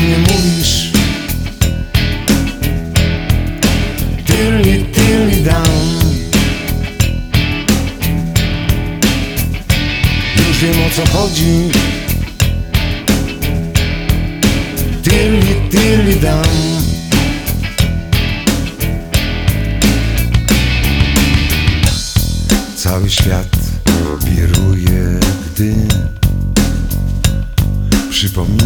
mnie mówisz Dilly dam. Już wiem, o co chodzi. Dilly dam. Cały świat wiruje, gdy przypomina